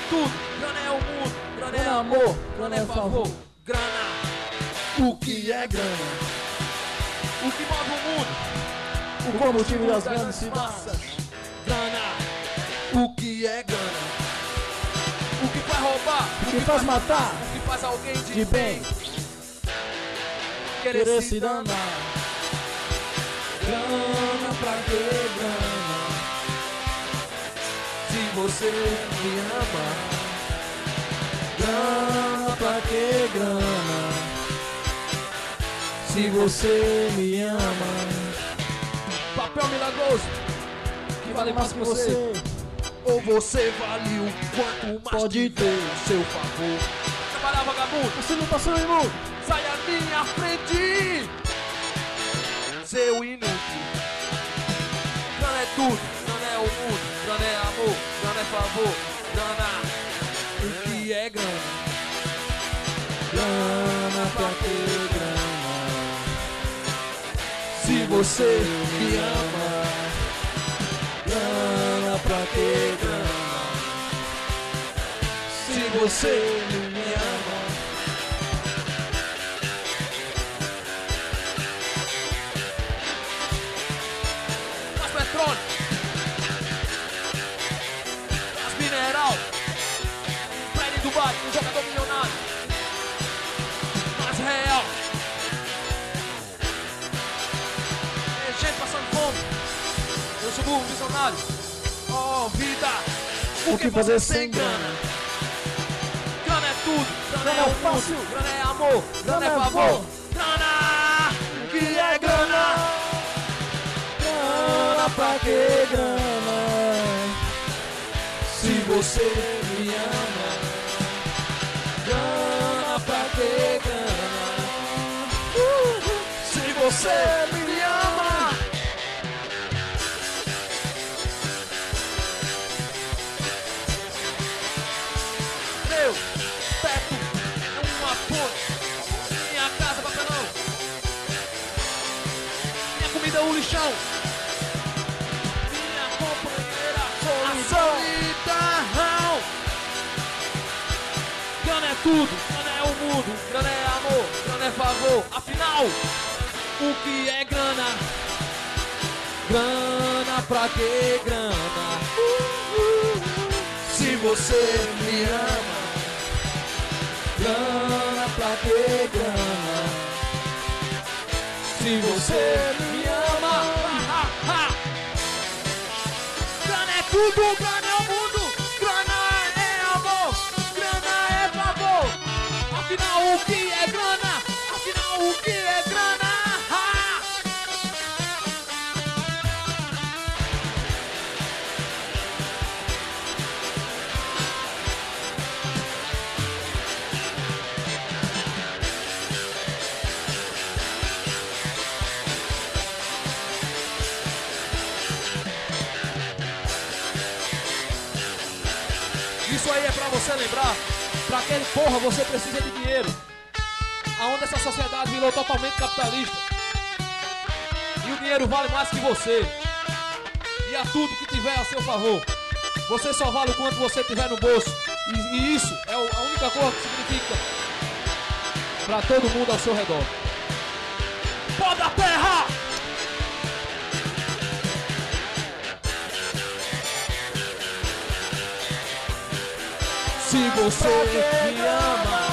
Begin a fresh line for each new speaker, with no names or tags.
tudo, grana é o mundo, grana é amor, grana é favor. Grana,
O que é grana?
o que move o mundo,
O combustível das grandes cidades.
grana,
O que é grana?
o que faz roubar,
O que faz matar?
o que faz alguém
De bem, querer se danar. Grana pra que grana?
Se você me ama,
Grana pra que grana? Se você me ama,
papel milagroso, que vale mais que você. Ou você vale o quanto mais
Pode
tiver
ter.
a seu favor. Trabalhar vagabundo,
você não passou imundo.
sai à minha frente, seu inútil. Grana é tudo, grana é o mundo, grana é amor, grana é favor. Grana, o que é grana?
Grana pra que grana?
Se você me ama,
Grana pra que grana?
se você me ama. Mais petróleo, mais mineral, prédio em Dubai, um jogador milionário, mais real. É gente passando fome, eu sou burro visionário. Oh vida,
O que fazer sem grana?
Grana é tudo, grana
Grana
é o
é fácil.
mundo, grana é amor, grana é
Grana é
favor.
favor.
Grana, o que é grana?
Grana pra que grana?
Se você me ama,
Grana pra que grana?
se você me ama. Meu teto é uma ponte, minha casa papelão, minha comida é o lixão, minha companheira a solidão. Grana é tudo, grana é o mundo, grana é amor, grana é favor. Afinal, o que é grana?
Grana pra que grana?
Se você me ama,
Grana pra que grana?
se você me ama. Grana é tudo, grana é o mundo, grana é amor, grana é favor. Afinal, o que é grana? Afinal, o que é grana? Isso aí é pra você lembrar, pra aquele porra você precisa de dinheiro. Aonde essa sociedade virou totalmente capitalista. E o dinheiro vale mais que você. E a tudo que tiver a seu favor. Você só vale o quanto você tiver no bolso. E isso é a única coisa que significa pra todo mundo ao seu redor. Pó da terra!
Se você me ama,